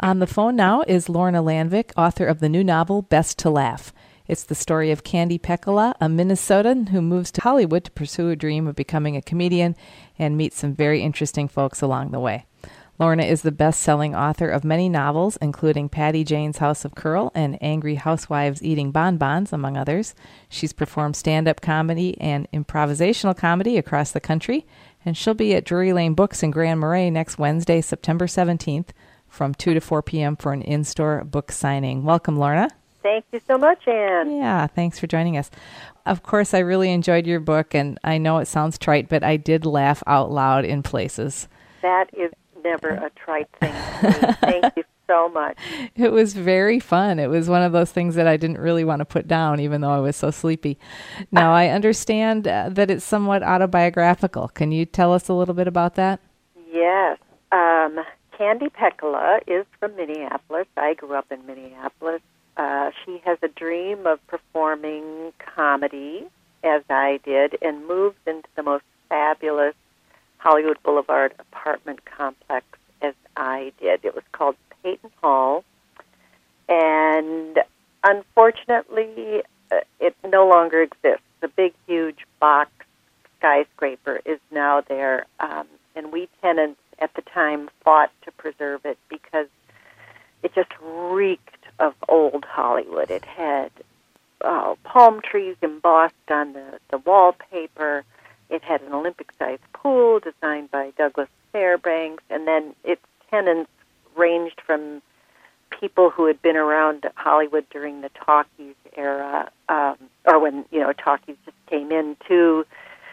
On the phone now is Lorna Landvik, author of the new novel, Best to Laugh. It's the story of Candy Pekala, a Minnesotan who moves to Hollywood to pursue a dream of becoming a comedian and meet some very interesting folks along the way. Lorna is the best-selling author of many novels, including Patty Jane's House of Curl and Angry Housewives Eating Bonbons, among others. She's performed stand-up comedy and improvisational comedy across the country, and she'll be at Drury Lane Books in Grand Marais next Wednesday, September 17th, from 2 to 4 p.m. for an in-store book signing. Welcome, Lorna. Thank you so much, Anne. Yeah, thanks for joining us. Of course, I really enjoyed your book, and I know it sounds trite, but I did laugh out loud in places. That is never a trite thing to me. Thank you so much. It was very fun. It was one of those things that I didn't really want to put down, even though I was so sleepy. Now, I understand that it's somewhat autobiographical. Can you tell us a little bit about that? Yes. Candy Pekala is from Minneapolis. I grew up in Minneapolis. She has a dream of performing comedy, as I did, and moved into the most fabulous Hollywood Boulevard apartment complex as I did. It was called Peyton Hall, and unfortunately, it no longer exists. The big, huge box skyscraper is now there, and we tenants at the time fought to preserve it because it just reeked of old Hollywood. It had palm trees embossed on the wallpaper. It had an Olympic-sized pool designed by Douglas Fairbanks, and then its tenants ranged from people who had been around Hollywood during the talkies era, or when, talkies just came in, to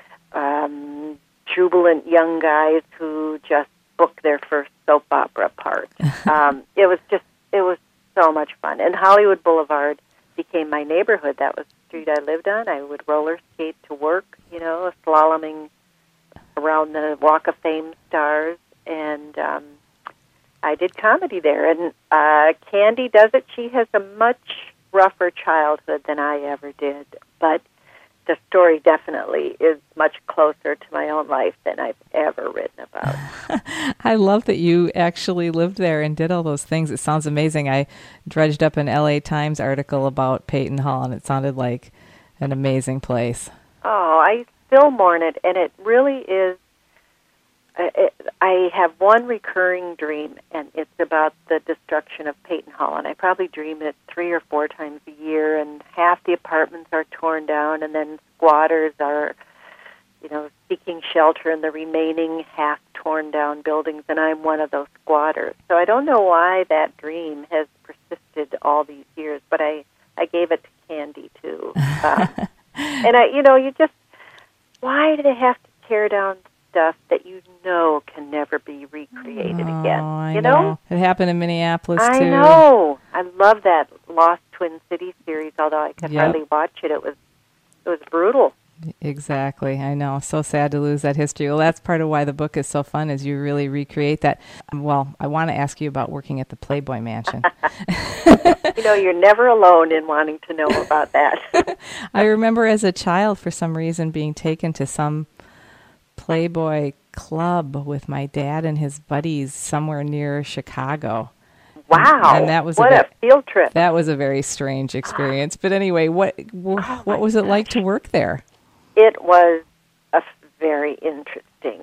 jubilant young guys who just booked their first soap opera part. It was so much fun. And Hollywood Boulevard became my neighborhood. That was the street I lived on. I would roller skate to work, slaloming around the Walk of Fame stars, and I did comedy there. And Candy does it. She has a much rougher childhood than I ever did, but the story definitely is much closer to my own life than I've ever written about. I love that you actually lived there and did all those things. It sounds amazing. I dredged up an LA Times article about Peyton Hall, and it sounded like an amazing place. Oh, I still mourn it, and it really is. I have one recurring dream, and it's about the destruction of Peyton Hall, and I probably dream it 3 or 4 times a year, and half the apartments are torn down, and then squatters are, seeking shelter in the remaining half torn down buildings, and I'm one of those squatters. So I don't know why that dream has persisted all these years, but I gave it to Candy, too. And why do they have to tear down stuff that can never be recreated again? I know. It happened in Minneapolis, too. I know. I love that Lost Twin Cities series, although I could hardly watch it. It was brutal. Exactly. I know. So sad to lose that history. Well, that's part of why the book is so fun, is you really recreate that. Well, I want to ask you about working at the Playboy Mansion. You're never alone in wanting to know about that. I remember as a child, for some reason, being taken to some Playboy club with my dad and his buddies somewhere near Chicago. Wow. And that was a field trip. That was a very strange experience. But anyway, what was it like to work there? It was very interesting.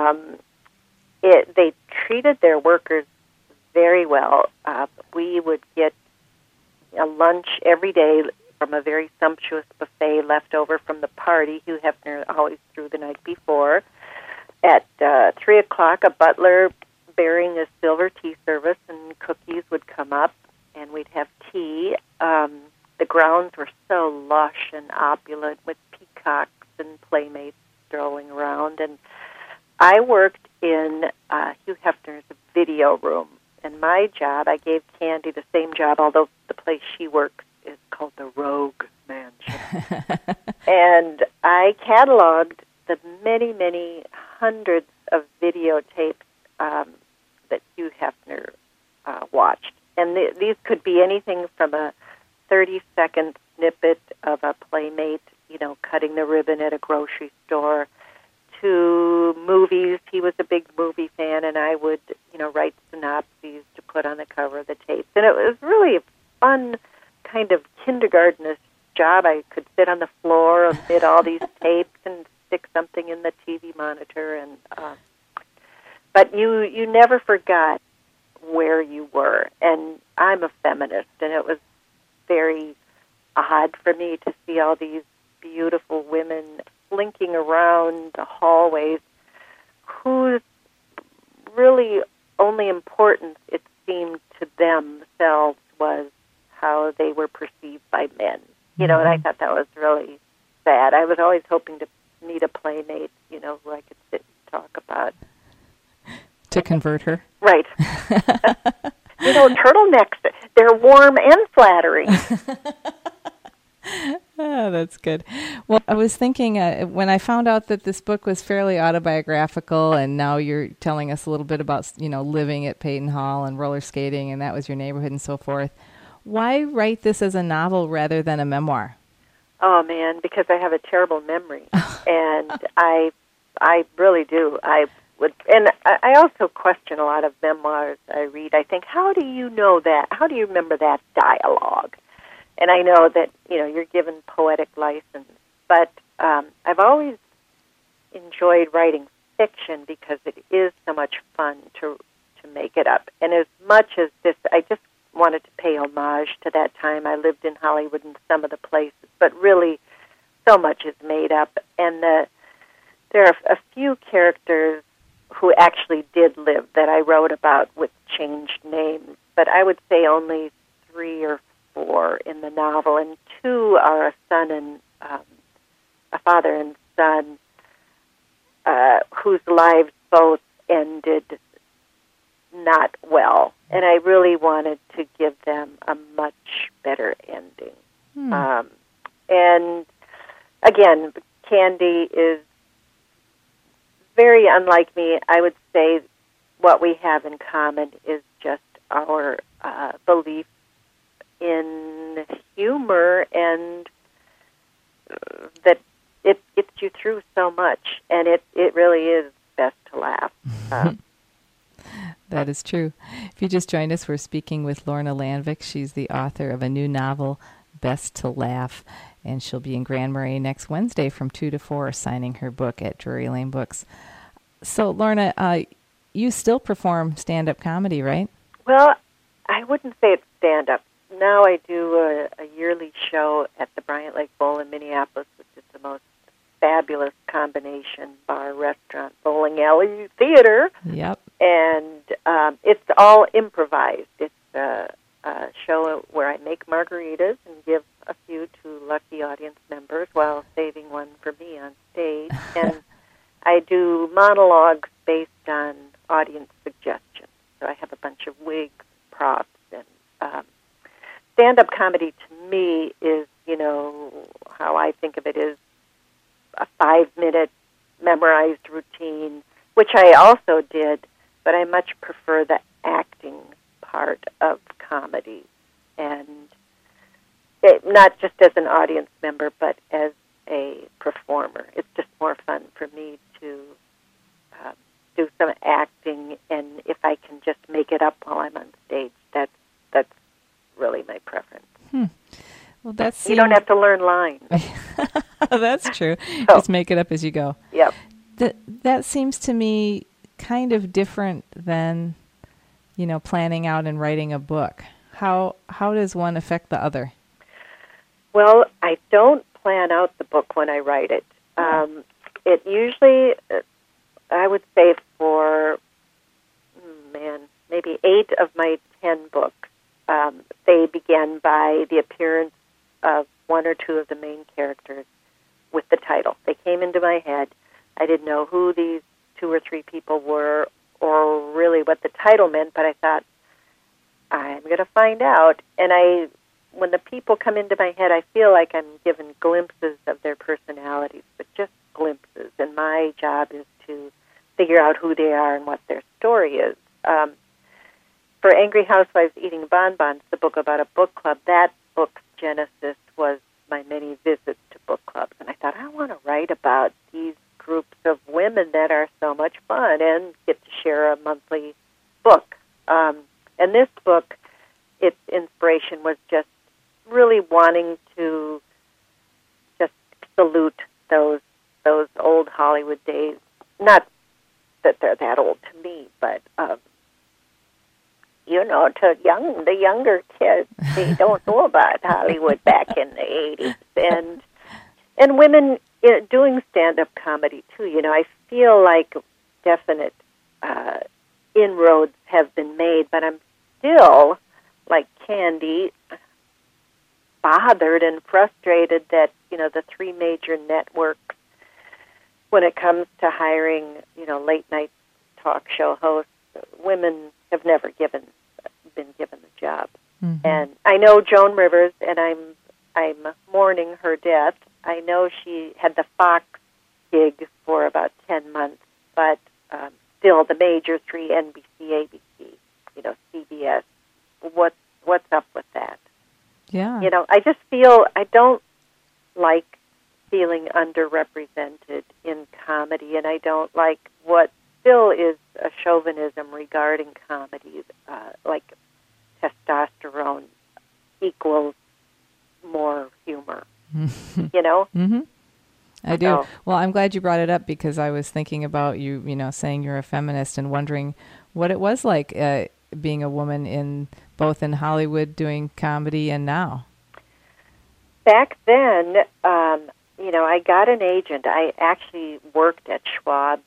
They treated their workers very well. We would get a lunch every day from a very sumptuous buffet left over from the party Hugh Hefner always threw the night before. At 3 o'clock, a butler bearing a silver tea service and cookies would come up, and we'd have tea. The grounds were so lush and opulent with peacocks and playmates strolling around. And I worked in Hugh Hefner's video room. And my job, I gave Candy the same job, although the place she works is called the Rogue Mansion. And I cataloged the many, many hundreds of videotapes that Hugh Hefner watched. And these could be anything from a 30-second snippet of a playmate, cutting the ribbon at a grocery store, to movies. He was a big movie fan, and I would, write synopses to put on the cover of the tapes. And it was really a fun kind of kindergartenish job. I could sit on the floor amid all these tapes and stick something in the TV monitor. And but you never forgot where you were. And I'm a feminist, and it was very odd for me to see all these beautiful women slinking around the hallways whose really only importance, it seemed to themselves, was how they were perceived by men. You know, and I thought that was really sad. I was always hoping to meet a playmate, you know, who I could sit and talk about. To convert her? Right. You know, turtlenecks, they're warm and flattering. Oh, that's good. Well, I was thinking when I found out that this book was fairly autobiographical, and now you're telling us a little bit about, you know, living at Peyton Hall and roller skating, and that was your neighborhood and so forth. Why write this as a novel rather than a memoir? Oh, man, because I have a terrible memory, and I really do. And I also question a lot of memoirs I read. I think, how do you know that? How do you remember that dialogue? And I know that, you know, you're given poetic license, but I've always enjoyed writing fiction because it is so much fun to make it up. And as much as this, I just wanted to pay homage to that time. I lived in Hollywood in some of the places, but really so much is made up. And there are a few characters who actually did live that I wrote about with changed names, but I would say only 3 or 4 in the novel, and 2 are a father and son whose lives both ended not well, and I really wanted to give them a much better ending. And again, Candy is very unlike me. I would say what we have in common is just our belief in humor, and that it gets you through so much, and it really is best to laugh. That is true. If you just joined us, we're speaking with Lorna Landvik. She's the author of a new novel, Best to Laugh, and she'll be in Grand Marais next Wednesday from 2 to 4 signing her book at Drury Lane Books. So, Lorna, you still perform stand-up comedy, right? Well, I wouldn't say it's stand-up. Now I do a yearly show at the Bryant Lake Bowl in Minneapolis, which is the most fabulous combination bar, restaurant, bowling alley, theater. Yep. And it's all improvised. It's a show where I make margaritas and give a few to lucky audience members while saving one for me on stage. And I do monologues based on audience suggestions. So I have a bunch of wigs, props, and stand-up comedy to me is, you know, how I think of it is a 5-minute memorized routine, which I also did, but I much prefer the acting part of comedy, and not just as an audience member, but as a performer. It's just more fun for me to do some acting, and if I can just make it up while I'm on stage, that's really my preference. Well, that's you don't have to learn lines. That's true. Just make it up as you go. Yep. That seems to me kind of different than, you know, planning out and writing a book. How does one affect the other? Well, I don't plan out the book when I write it. It usually, I would say for, maybe 8 of my 10 books, they began by the appearance of 1 or 2 of the main characters with the title. They came into my head. I didn't know who these 2 or 3 people were or really what the title meant, but I thought, I'm going to find out. And when the people come into my head, I feel like I'm given glimpses of their personalities, but just glimpses. And my job is to figure out who they are and what their story is. For Angry Housewives Eating Bonbons, the book about a book club, that book's genesis was my many visits to book clubs. And I thought, I want to write about these groups of women that are so much fun and get to share a monthly book. And this book, its inspiration was just really wanting to just salute those old Hollywood days. Not that they're that old to me, but to the younger kids, they don't know about Hollywood back in the 80s, and women doing stand-up comedy too. I feel like definite inroads have been made, but I'm still, like Candy, bothered and frustrated that the three major networks, when it comes to hiring late night talk show hosts, women have never been given the job. Mm-hmm. And I know Joan Rivers, and I'm mourning her death. I know she had the Fox gig for about 10 months, but still the major three, NBC, ABC, CBS. What's up with that? Yeah. I just feel I don't like feeling underrepresented in comedy, and I don't like what still is a chauvinism regarding comedy, like testosterone equals more humor. Mm-hmm. I do. So, well, I'm glad you brought it up because I was thinking about you, saying you're a feminist and wondering what it was like being a woman in both in Hollywood doing comedy and now. Back then, I got an agent. I actually worked at Schwab's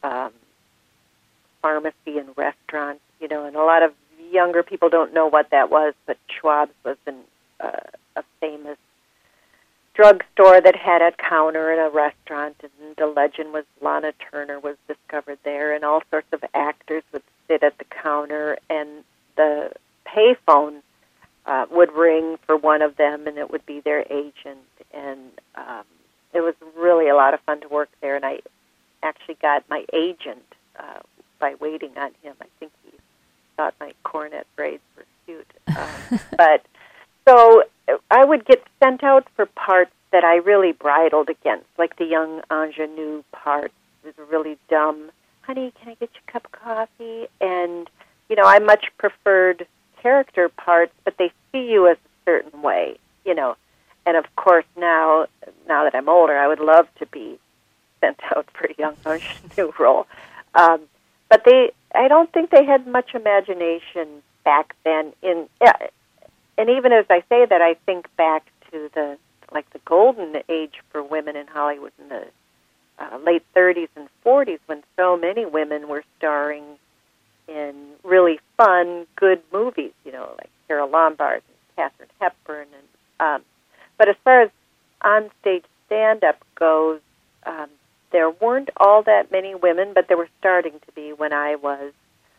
pharmacy and restaurant, and a lot of younger people don't know what that was, but Schwab's was a famous drugstore that had a counter in a restaurant, and the legend was Lana Turner was discovered there, and all sorts of actors would sit at the counter, and the payphone would ring for one of them, and it would be their agent, and it was really a lot of fun to work there, and I actually got my agent by waiting on him. I think he thought my cornet braids were cute. But so I would get sent out for parts that I really bridled against, like the young ingenue part. It was really dumb. Honey, can I get you a cup of coffee? And, I much preferred character parts, but they see you as a certain way, And, of course, now that I'm older, I would love to be sent out for a young ingenue role. But I don't think they had much imagination back then. And even as I say that, I think back to the golden age for women in Hollywood in the late 30s and 40s, when so many women were starring in really fun, good movies. Like Carole Lombard and Katharine Hepburn. And but as far as on-stage stand-up goes, there weren't all that many women, but there were starting to be when I was.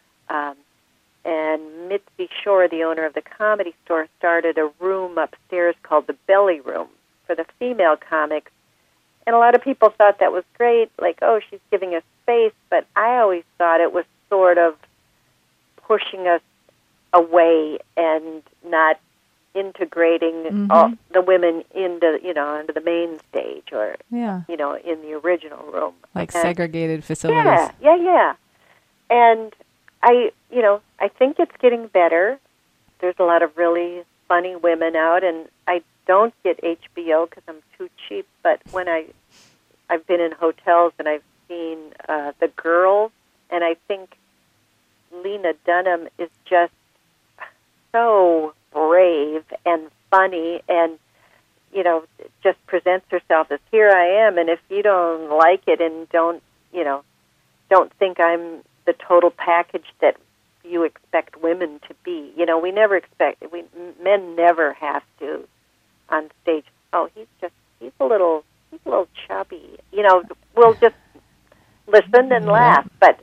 And Mitzi Shore, the owner of the Comedy Store, started a room upstairs called the Belly Room for the female comics. And a lot of people thought that was great, like, oh, she's giving us space, but I always thought it was sort of pushing us away and not integrating all the women into the main stage or in the original room, like segregated facilities. Yeah. And I think it's getting better. There's a lot of really funny women out, and I don't get HBO because I'm too cheap. But when I've been in hotels and I've seen The Girls, and I think Lena Dunham is just so brave and funny, and just presents herself as here I am. And if you don't like it and don't think I'm the total package that you expect women to be, we never expect men never have to on stage. Oh, he's a little chubby. We'll just listen and laugh. But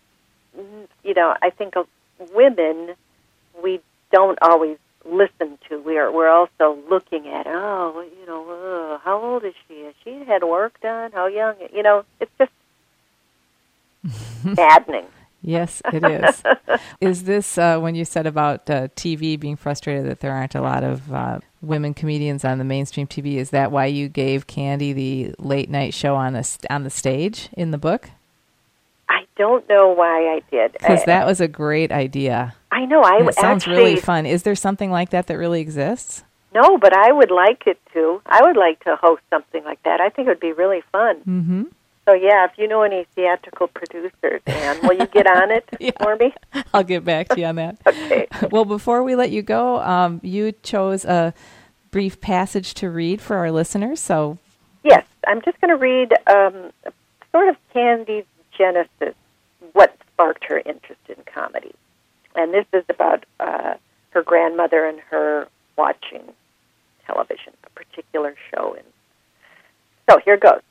I think of women, we don't always listen to. We're also looking at, how old is she? Has she had work done? How young? It's just maddening. Yes, it is. Is this, when you said about TV being frustrated that there aren't a lot of women comedians on the mainstream TV, is that why you gave Candy the late night show on the stage in the book? I don't know why I did. Because that was a great idea. I know. It sounds really fun. Is there something like that really exists? No, but I would like it to. I would like to host something like that. I think it would be really fun. Mm-hmm. So, yeah, if you know any theatrical producers, Anne, will you get on it for me? I'll get back to you on that. Okay. Well, before we let you go, you chose a brief passage to read for our listeners. So, yes, I'm just going to read sort of Candy's genesis, what sparked her interest in comedy. And this is about her grandmother and her watching television, a particular show. So here goes.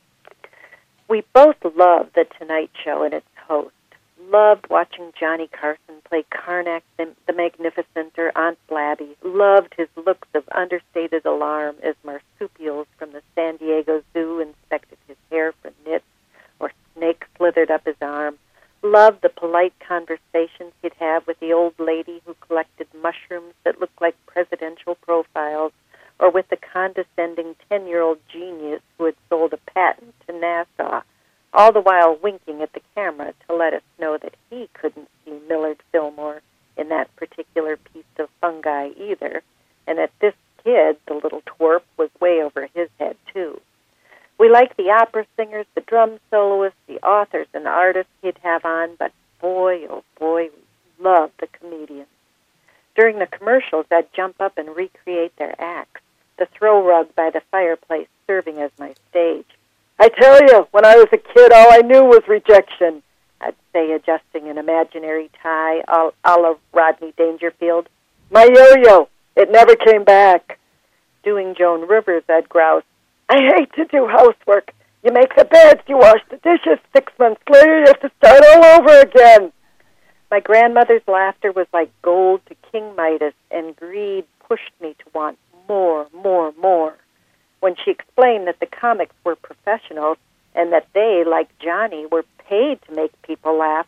We both loved The Tonight Show and its host. Loved watching Johnny Carson play Karnak the Magnificent or Aunt Flabby. Loved his looks of understated alarm as marsupials from the San Diego Zoo inspected his hair for nits or snakes slithered up his arm. Loved the polite conversations he'd have with the old lady who collected mushrooms that looked like presidential profiles, or with the condescending 10-year-old genius who had sold a patent to NASA, all the while winking at the camera to let us know that he couldn't see Millard Fillmore in that particular piece of fungi either, and that this kid, the little twerp, was way over his head, too. We liked the opera singers, the drum soloists, the authors and artists he'd have on, but boy, oh boy, we loved the comedians. During the commercials, I'd jump up and recreate their acts, the throw rug by the fireplace serving as my stage. I tell you, when I was a kid, all I knew was rejection, I'd say, adjusting an imaginary tie a la Rodney Dangerfield. My yo-yo, it never came back. Doing Joan Rivers, I'd grouse. I hate to do housework. You make the beds, you wash the dishes. 6 months later, you have to start all over again. My grandmother's laughter was like gold to King Midas, and greed pushed me to want more, more, more. When she explained that the comics were professionals and that they, like Johnny, were paid to make people laugh,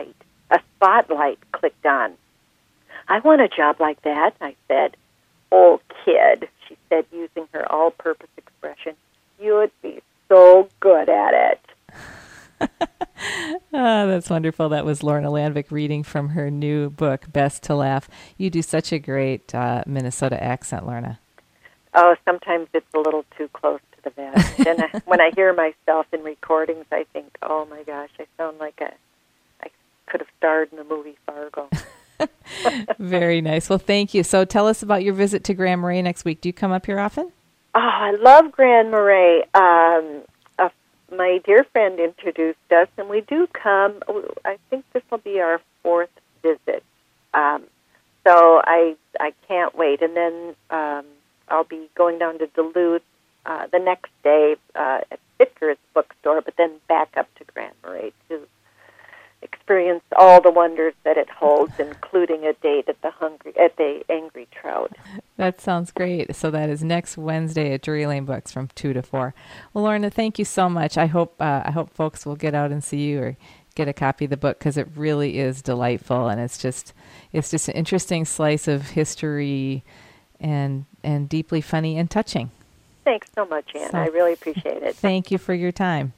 a spotlight clicked on. I want a job like that, I said. Oh, kid, she said, using her all-purpose expression, you'd be so good at it. That's wonderful. That was Lorna Landvik reading from her new book, Best to Laugh. You do such a great Minnesota accent, Lorna. Oh, sometimes it's a little too close to the vest. And when I hear myself in recordings, I think, oh my gosh, I sound like I could have starred in the movie Fargo. Very nice. Well, thank you. So tell us about your visit to Grand Marais next week. Do you come up here often? Oh, I love Grand Marais. My dear friend introduced us, and we do come. I think this will be our 4th visit. So I can't wait. And then I'll be going down to Duluth the next day at Fitker's bookstore, but then back up to Grand Marais to experience all the wonders that it holds, including a date at the Angry Trout. That sounds great. So that is next Wednesday at Drury Lane Books from 2 to 4. Well, Lorna, thank you so much. I hope folks will get out and see you or get a copy of the book, because it really is delightful, and it's just an interesting slice of history and deeply funny and touching. Thanks so much, Anne. I really appreciate it. Thank you for your time.